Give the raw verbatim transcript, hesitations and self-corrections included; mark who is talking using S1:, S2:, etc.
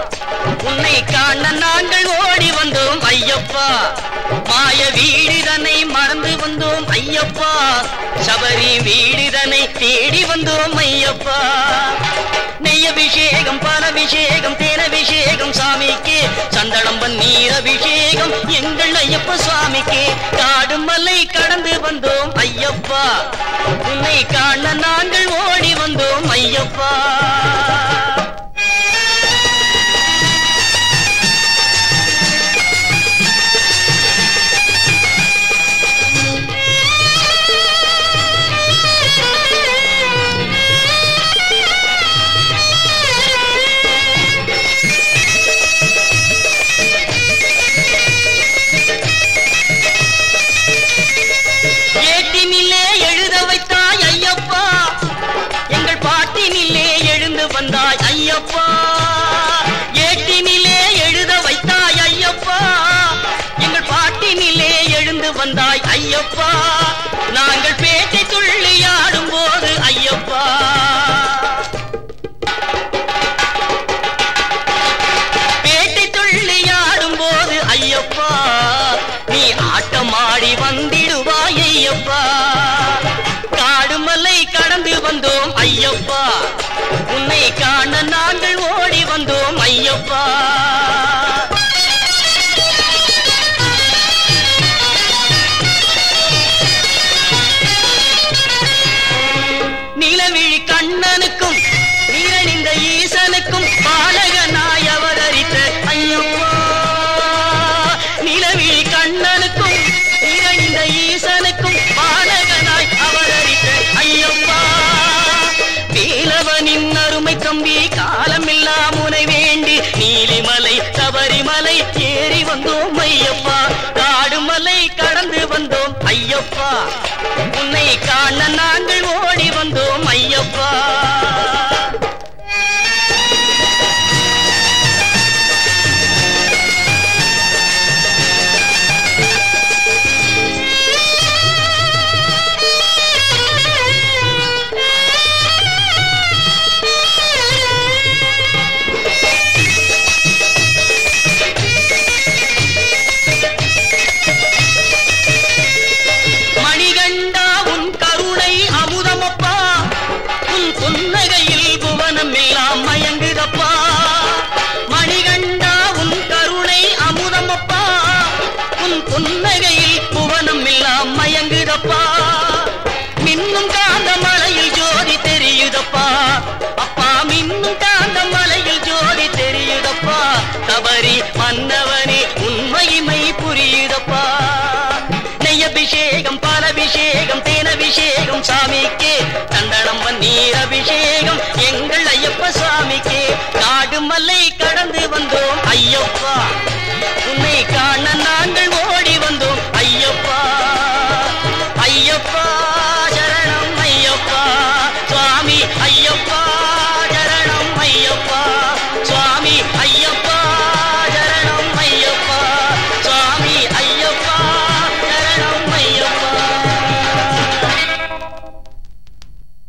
S1: உன்னை காண நாங்கள் ஓடி வந்தோம் ஐயப்பா. மாய வீடுதனை மறந்து வந்தோம் ஐயப்பா. சபரி வீடுதனை தேடி வந்தோம் ஐயப்பா. நெய்யபிஷேகம் பாலபிஷேகம் தேனபிஷேகம் சாமிக்கு, சந்தனம் பன்னீர் அபிஷேகம் எங்கள் ஐயப்ப சுவாமிக்கு. காடு மலை கடந்து வந்தோம் ஐயப்பா. உன்னை காண நாங்கள் ஓடி வந்தோம் ஐயப்பா. வந்தாய் ஐயப்பா, ஏட்டினிலே எழுத வைத்தாய் ஐயப்பா. எங்கள் பாட்டினிலே எழுந்து வந்தாய் ஐயப்பா. நாங்கள் பேட்டை துள்ளி ஆடும் போது ஐயப்பா, பேட்டை துள்ளி ஆடும் போது ஐயப்பா, நீ ஆட்டமாடி வந்திடுவாய் ஐயப்பா. காடுமலை கடந்து வந்தோம் ஐயப்பா. உன்னை காண நாங்கள் ஓடி வந்தோம் ஐயப்பா. நிலவிழி கண்ணனுக்கும் நீரணிந்த ஈசனுக்கும் பாலகனாய் அவதரித்த ஐயப்பா. நிலவிழி கண்ணனுக்கும் நீரணிந்த ஈசனுக்கும் பாலகனாய் அவதரித்த ஐயப்பா. வேலவனின் அருமை தம்பி காலமெல்லாம் உனை வேண்டி நீலிமலை சபரிமலை ஏறி வந்தோம் ஐயப்பா. காடுமலை கடந்து வந்தோம் ஐயப்பா. உன்னை காண நாங்கள் ஓடி வந்தோம் ஐயப்பா. புன்னகையில் புவனம் எல்லாம் மயங்குதப்பா. மின்னும் காந்த மலையில் ஜோதி தெரியுதப்பா. அப்பா மின்னும் காந்த மலையில் ஜோதி தெரியுதப்பா. சபரி மன்னவனே உண்மைமை புரியுதப்பா. நெய்யபிஷேகம் பாலபிஷேகம் தேனபிஷேகம் சாமிக்கே, சந்தனம் பன்னீர் அபிஷேகம் எங்கள் ஐயப்ப சுவாமிக்கே. காடு மலை கடந்து வந்தோம் ஐயப்பா.